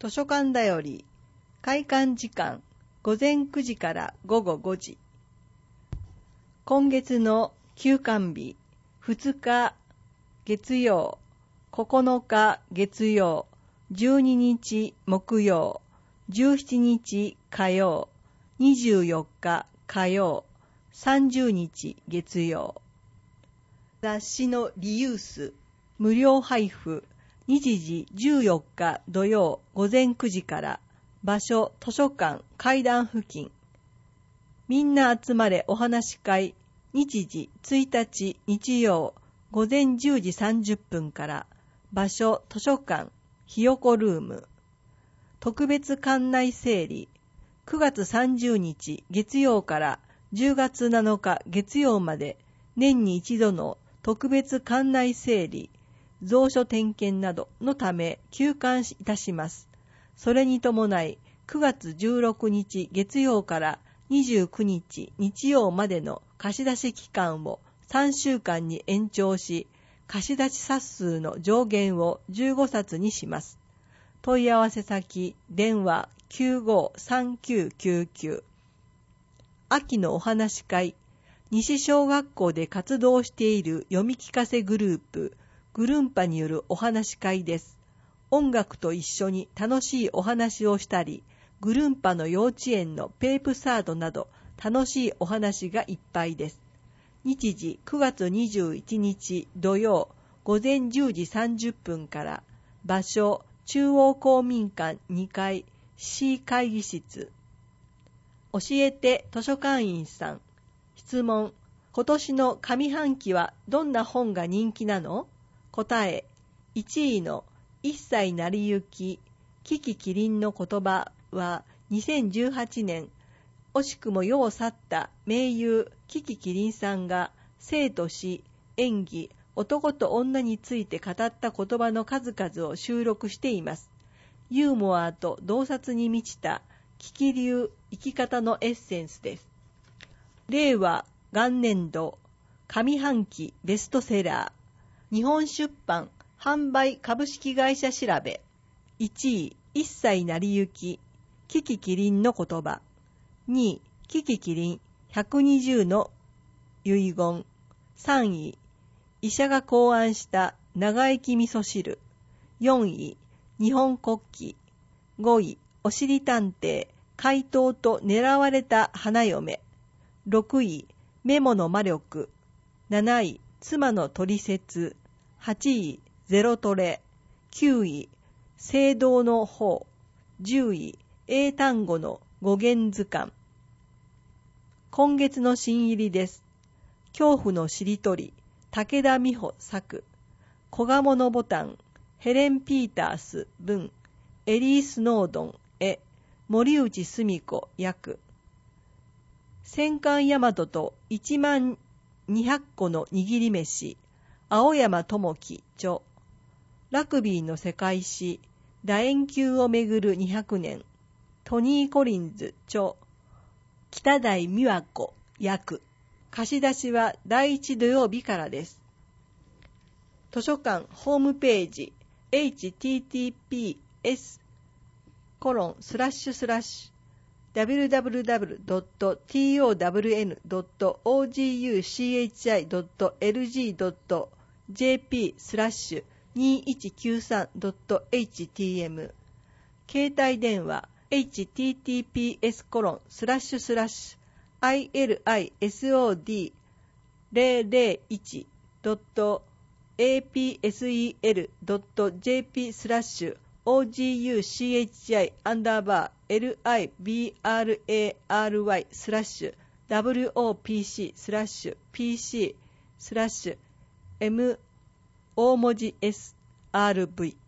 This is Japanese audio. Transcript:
図書館だより開館時間午前9時から午後5時。今月の休館日2日月曜、9日月曜、12日木曜、17日火曜、24日火曜、30日月曜。雑誌のリユース無料配布、日時14日土曜午前9時から、場所図書館階段付近。みんな集まれお話会、日時1日日曜午前10時30分から、場所図書館ひよこルーム。特別館内整理、9月30日月曜から10月7日月曜まで年に一度の特別館内整理、蔵書点検などのため休館いたします。それに伴い9月16日月曜から29日日曜までの貸し出し期間を3週間に延長し、貸し出し冊数の上限を15冊にします。問い合わせ先、電話 953999。秋のお話会、西小学校で活動している読み聞かせグループ、グルンパによるお話会です。音楽と一緒に楽しいお話をしたり、グルンパの幼稚園のペープサードなど楽しいお話がいっぱいです。日時9月21日土曜午前10時30分から、場所中央公民館2階 C 会議室。教えて図書館員さん。質問。今年の上半期はどんな本が人気なの？答え。1位の一切成り行き、キキキリンの言葉は2018年、惜しくも世を去った名優キキキリンさんが生と死、演技、男と女について語った言葉の数々を収録しています。ユーモアと洞察に満ちたキキ流生き方のエッセンスです。令和元年度上半期ベストセラー、日本出版販売株式会社調べ。1位、一切成り行き、キキキリンの言葉。2位、キキキリン120の遺言。3位、医者が考案した長生き味噌汁。4位、日本国旗。5位、おしり探偵、怪盗と狙われた花嫁。6位、メモの魔力。7位、妻の取説。8位、ゼロトレ。9位、聖堂の方。10位、英単語の語源図鑑。今月の新入りです。恐怖のしりとり、武田美穂作。小鴨のボタン、ヘレン・ピータース文、エリー・スノードン絵、森内澄子訳。戦艦大和と10200個の握り飯、青山智樹著。ラグビーの世界史、楕円球をめぐる200年、トニー・コリンズ著。北台美和子訳。貸し出しは第1土曜日からです。図書館ホームページ https://www.town.ogc.jp/2193.htm 携帯電話 https://isld.apsel.jp/oguchi_libry/wopc/pc/m 大文字 srv